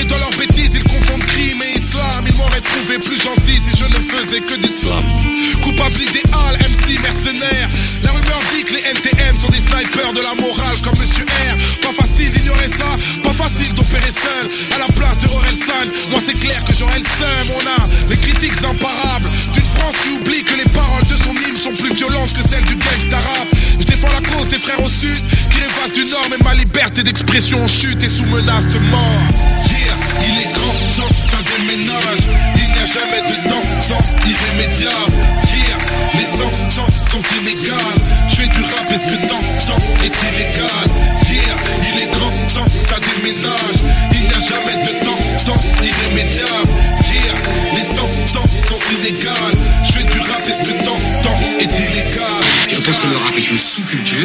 Et dans leurs bêtises ils confondent crime et islam. Ils m'auraient trouvé plus gentil si je ne faisais que du slam. Coupable idéal, MC mercenaire. La rumeur dit que les NTM sont des snipers de la morale comme Monsieur R. Pas facile d'ignorer ça, pas facile d'opérer seul à la place de Orelsan. Moi c'est clair que j'aurais le seum. On a les critiques imparables d'une France qui oublie que les paroles de son hymne sont plus violentes que celles du gangsta rap. Je défends la cause des frères au sud qui rêvent du nord, mais ma liberté d'expression en chute et sous menace de mort. Yeah, il est grand temps, ça déménage. Il n'y a jamais de temps irrémédiable. Yeah, les sentences sont inégales. Je fais du rap, est-ce que temps est illégal? Yeah, il est grand temps, ça déménage. Il n'y a jamais de temps irrémédiable. Yeah, les sentences sont inégales. Je fais du rap, est-ce que temps est illégal? Je pense que le rap est une sous-culture,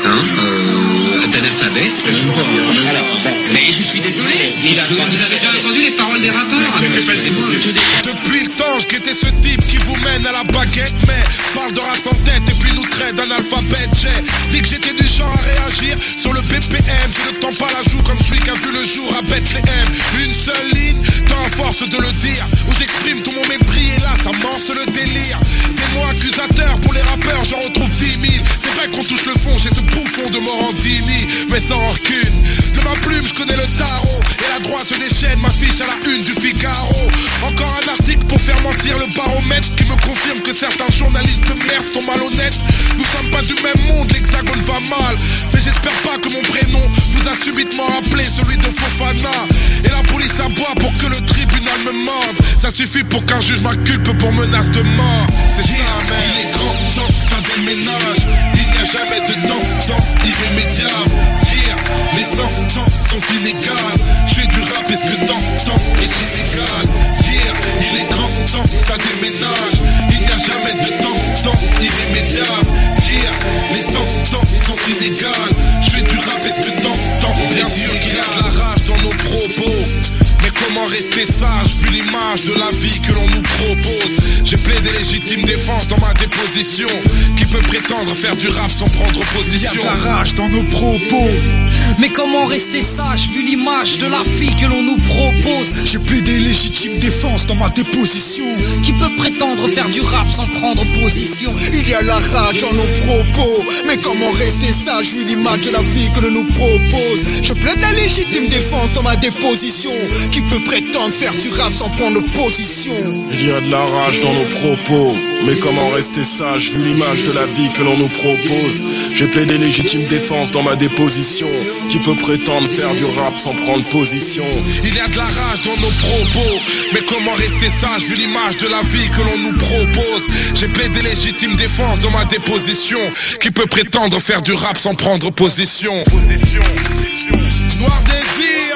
d'analphabète. Mais je suis désolé, vous avez déjà entendu les paroles des rappeurs? Depuis le temps, je guettais ce type qui vous mène à la baguette, mais parle de race en tête et puis nous traite d'analphabète. J'ai dit que j'étais du genre à réagir sur le BPM. Je ne tends pas la joue comme celui qui a vu le jour à Bethléem. Une seule ligne, tant à force de le dire, où j'exprime tout mon mépris et là ça morce le délire. Des mots accusateurs pour les rappeurs, j'en retrouve 10 000. C'est vrai qu'on touche le fond, j'ai ce bouffon de Morandini, mais sans rancune. De ma plume, je connais le tarot, et la droite se déchaîne, m'affiche à la une du Figaro. Encore un article pour faire mentir le baromètre, qui me confirme que certains journalistes de merde sont malhonnêtes. Nous sommes pas du même monde, l'hexagone va mal, mais j'espère pas que mon prénom vous a subitement rappelé celui de Fofana. Et la police aboie pour que le tribunal me morde. Ça suffit pour qu'un juge m'inculpe pour menace de mort. C'est ça, man. Il est grand temps, ça déménage. Il n'y a jamais de temps irrémédiable. Yeah, les sentences sont inégales. Je fais du rap, est-ce que temps est illégal? Yeah, il est grand temps, ça déménage. Il n'y a jamais de temps irrémédiable. Yeah, les sentences sont inégales. Je fais du rap, est-ce que temps est illégal? La rage dans nos propos. Mais comment rester sage vu l'image de la vie que l'on nous propose? J'ai plaidé légitime défense dans ma déposition. Qui peut prétendre faire du rap sans prendre position? Y'a de la rage dans nos propos. Mais comment rester sage vu l'image de la vie que l'on nous propose? J'ai plaidé légitime défense dans ma déposition. Qui peut prétendre faire du rap sans prendre position? Il y a la rage dans nos propos. Mais comment rester sage vu l'image de la vie que l'on nous propose? Je plaide la légitime défense dans ma déposition. Qui peut prétendre faire du rap sans prendre position? Il y a de la rage dans nos propos. Mais comment rester sage vu l'image de la vie que l'on nous propose? J'ai plaidé légitime défense dans ma déposition. Qui peut prétendre faire du rap sans prendre position? Il y a de la rage dans nos propos. Mais comment rester sage vu l'image de la vie que l'on nous propose? J'ai plaidé légitime défense dans ma déposition. Qui peut prétendre faire du rap sans prendre position? Noir désir.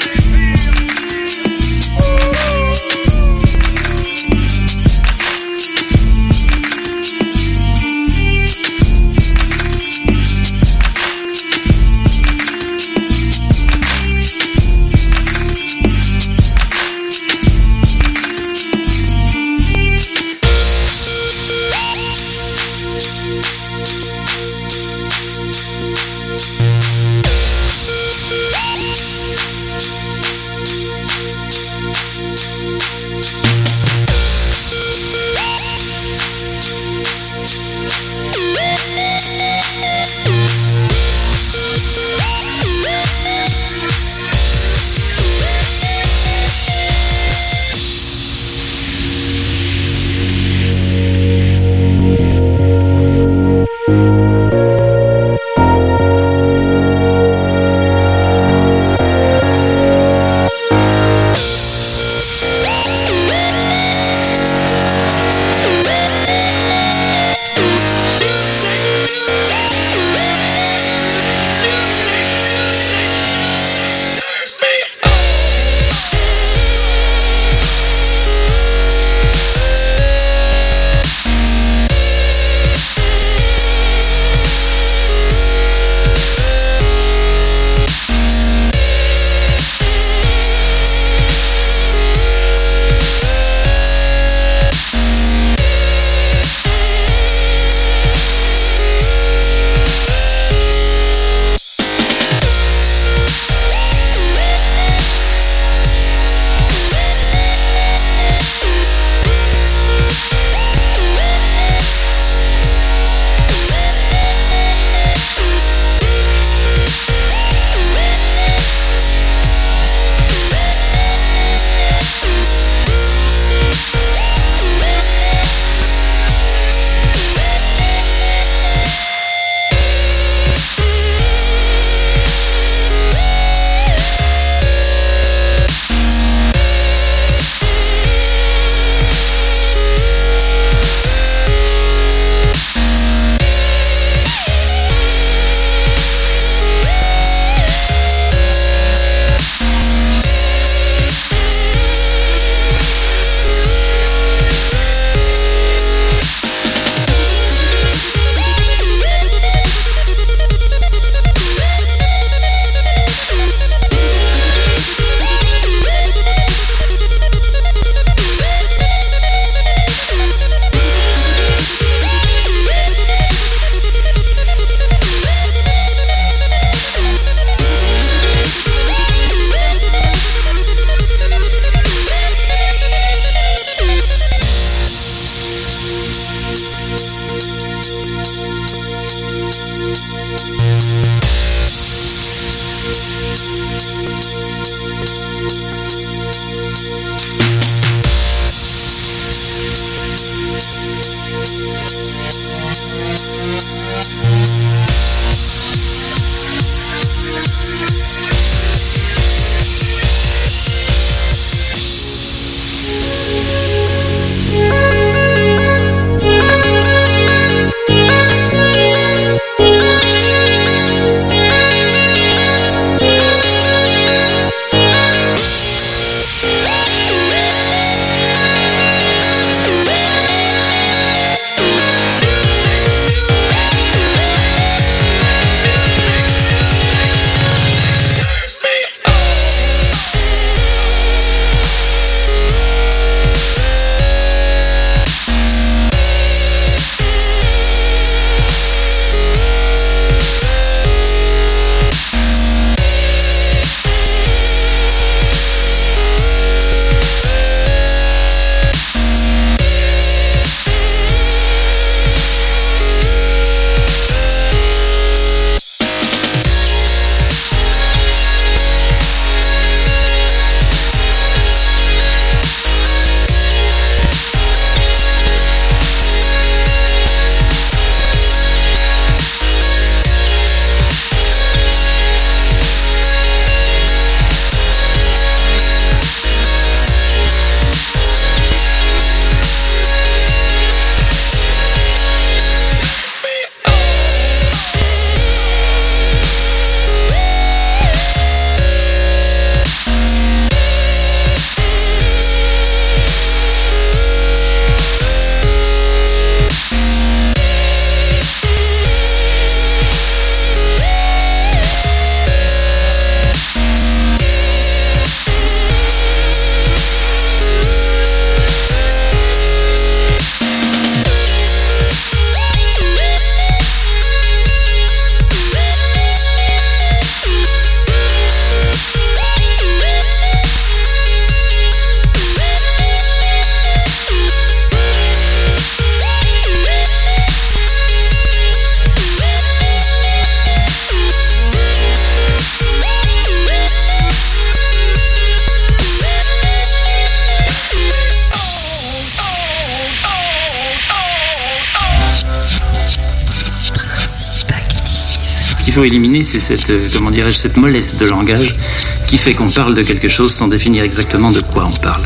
qu'il faut éliminer, c'est cette mollesse de langage qui fait qu'on parle de quelque chose sans définir exactement de quoi on parle.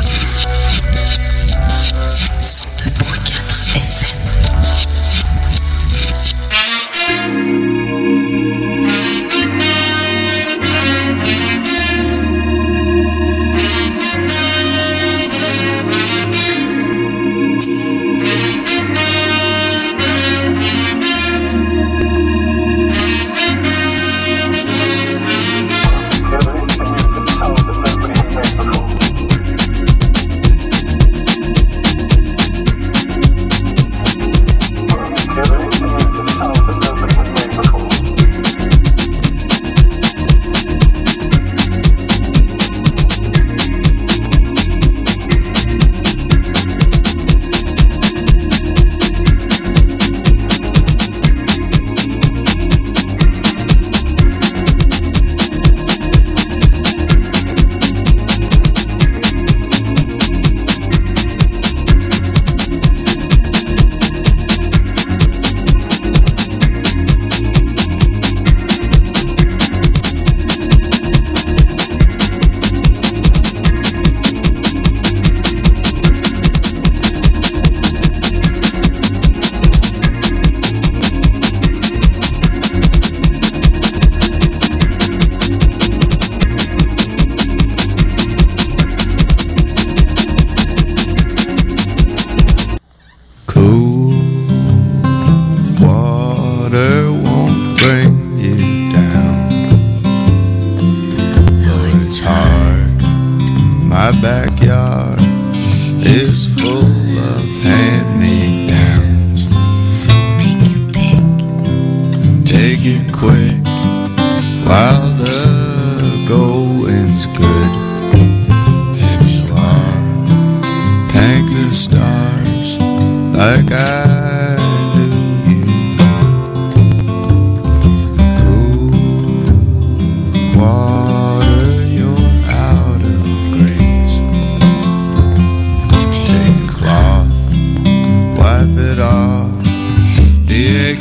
Water, you're out of grace.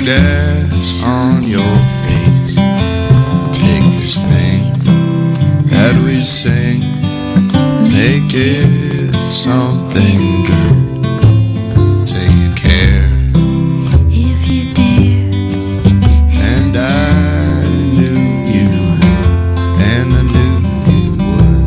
that's on your face. Take this thing that we sing, make it something good. Take care if you dare, and I knew you would, and I knew you would.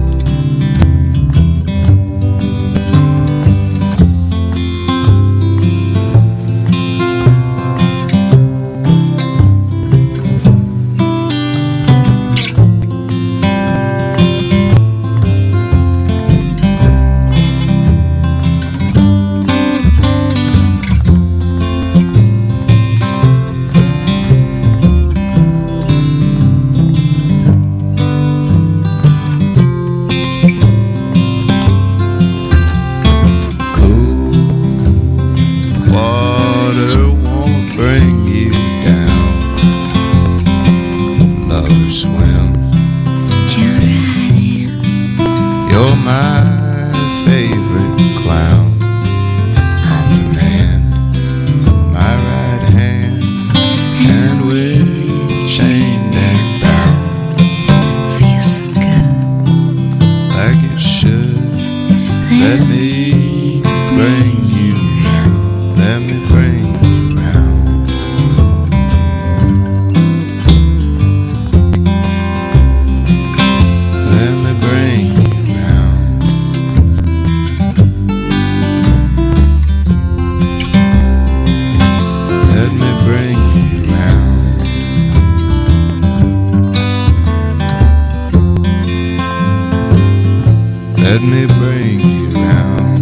Let me bring you round.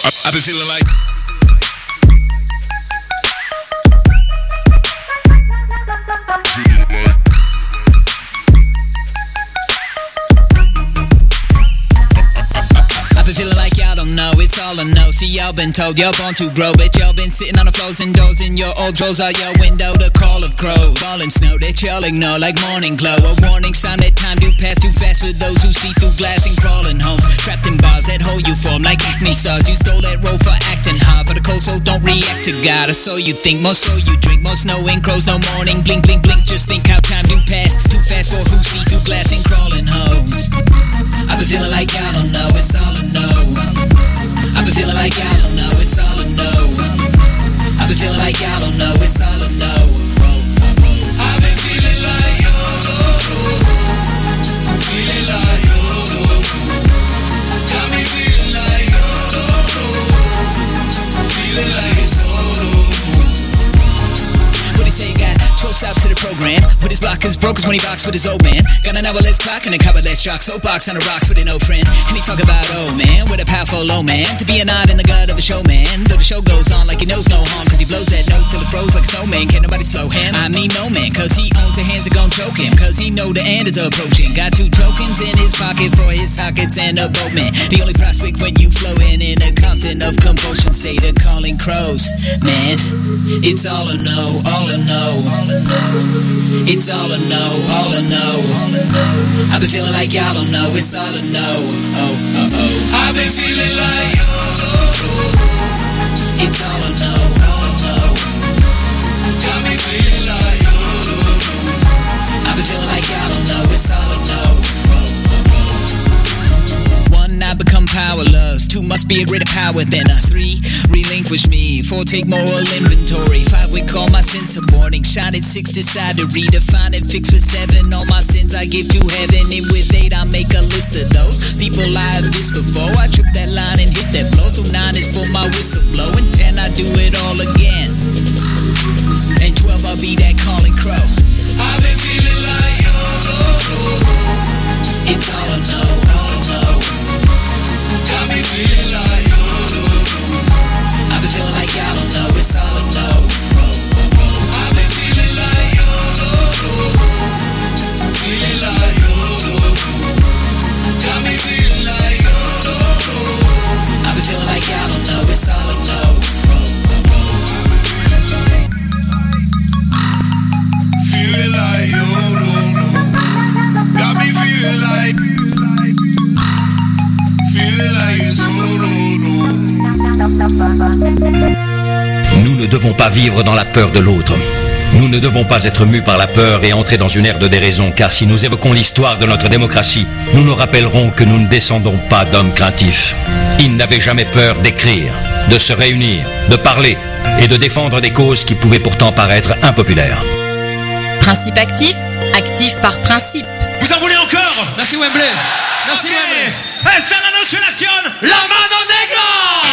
I've been feeling like it's all I know. See, y'all been told y'all born to grow, but y'all been sitting on the floors indoors in your old drawers out your window. The call of crows, falling snow that y'all ignore like morning glow. A warning sign that time do pass too fast for those who see through glass and crawling homes. Trapped in bars that hold you form like acne stars. You stole that role for acting hard. For the cold souls don't react to God, or so you think. More so you drink, more snowing crows, no morning. Blink, blink, blink. Just think how time do pass too fast for who see through glass and crawling homes. I've been feeling like y'all don't know, it's all I know. I've been feeling like I don't know, it's all I know. I've been feeling like I don't know, it's all I know. I've been feeling like yo, feeling like yo, got me feeling like yo, feeling like it's all. What he say, got 12 stops to the program. With his blockers broke as when he boxed with his old man. Got an hour-less clock and a cover-less shock. Soapbox on the rocks with an old friend. And he talk about, oh man, with a powerful low man. To be a nod in the gut of a showman. Though the show goes on like he knows no harm. Cause he blows that nose till it froze like a snowman. Can't nobody slow him, I mean no man. Cause he owns the hands that gon' choke him. Cause he know the end is approaching. Got 2 tokens in his pocket for his sockets and a boatman. The only prospect when you flowing in a constant of compulsion. Say the calling crows, man. It's all I know, all I know. It's all I know, all I know. I've been feeling like y'all don't know, it's all I know. I've been feeling like it's all I know, all I know. Got me feeling like I've been feeling like y'all don't know, it's all I know. 1, I become powerless. 2, must be a greater power than us. 3, relinquish me. 4, take moral inventory. 5, we call my sins a warning. Shot at 6, decide to redefine and fix with 7. All my sins I give to heaven, and with 8 I make a list of those people I have dissed before. I trip that line and hit that flow. So 9 is for my whistle blow, and 10 I do it all again. And 12 I'll be that calling crow. I've been feeling like yo, it's all I know, all I know. Got me feeling like yo, I've been feeling like y'all don't know, it's all I know. I've been feeling like yo, feeling like yo. Got me feeling like yo, I've been feeling like y'all don't know, it's all I know. feeling like yo, got me feeling like so. Nous ne devons pas vivre dans la peur de l'autre. Nous ne devons pas être mus par la peur et entrer dans une ère de déraison, car si nous évoquons l'histoire de notre démocratie, nous nous rappellerons que nous ne descendons pas d'hommes craintifs. Ils n'avaient jamais peur d'écrire, de se réunir, de parler et de défendre des causes qui pouvaient pourtant paraître impopulaires. Principe actif, actif par principe. Vous en voulez encore? Merci Wembley. Merci Wembley. Esta la noche la acción, la mano negra.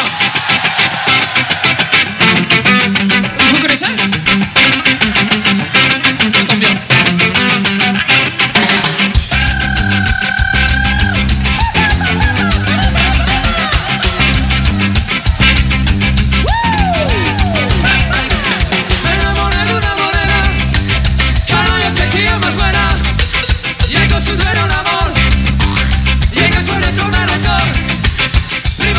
Vous connaissez? J'entends bien. Llega suele sonar el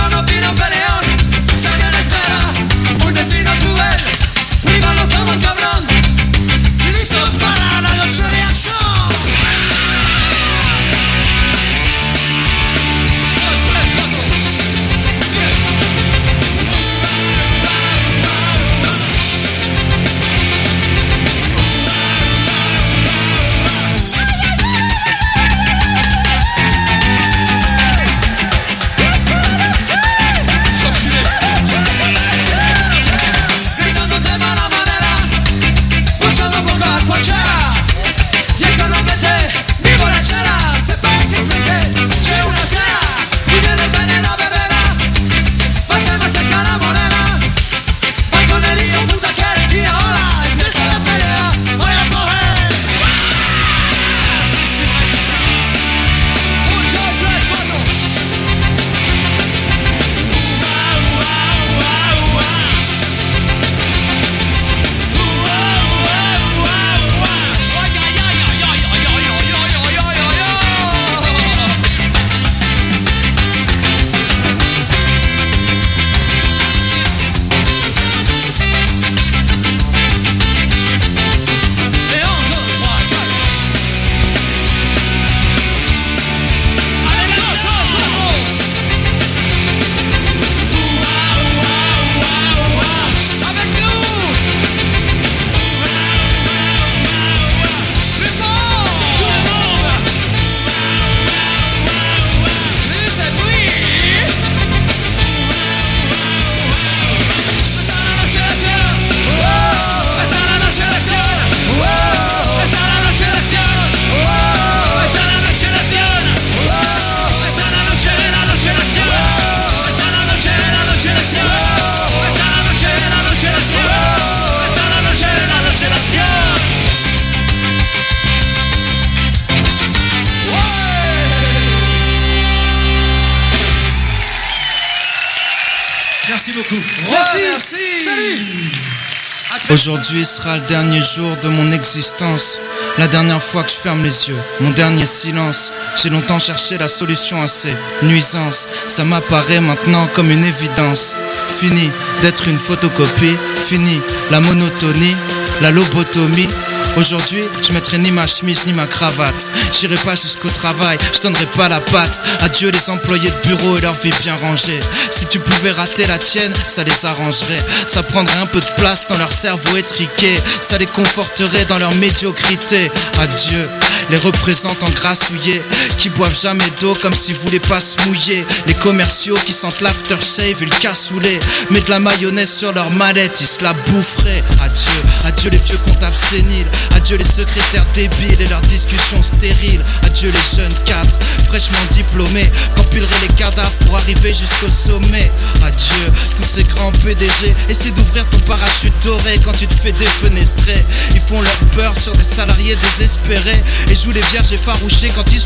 Merci beaucoup. Merci. Salut. Aujourd'hui sera le dernier jour de mon existence. La dernière fois que je ferme les yeux, mon dernier silence. J'ai longtemps cherché la solution à ces nuisances. Ça m'apparaît maintenant comme une évidence. Fini d'être une photocopie. Fini la monotonie, la lobotomie. Aujourd'hui, je mettrai ni ma chemise ni ma cravate. J'irai pas jusqu'au travail, je donnerai pas la patte. Adieu les employés de bureau et leur vie bien rangée. Si tu pouvais rater la tienne, ça les arrangerait. Ça prendrait un peu de place dans leur cerveau étriqué. Ça les conforterait dans leur médiocrité. Adieu les représentants grassouillés qui boivent jamais d'eau comme s'ils voulaient pas se mouiller. Les commerciaux qui sentent l'aftershave et le cassoulet. Mettent de la mayonnaise sur leur mallette, ils se la boufferaient. Adieu les vieux comptables séniles. Adieu les secrétaires débiles et leurs discussions stériles. Adieu les jeunes cadres fraîchement diplômés qu'empileraient les cadavres pour arriver jusqu'au sommet. Adieu tous ces grands PDG. Essaie d'ouvrir ton parachute doré quand tu te fais défenestrer. Ils font leur peur sur des salariés désespérés et jouent les vierges effarouchées quand ils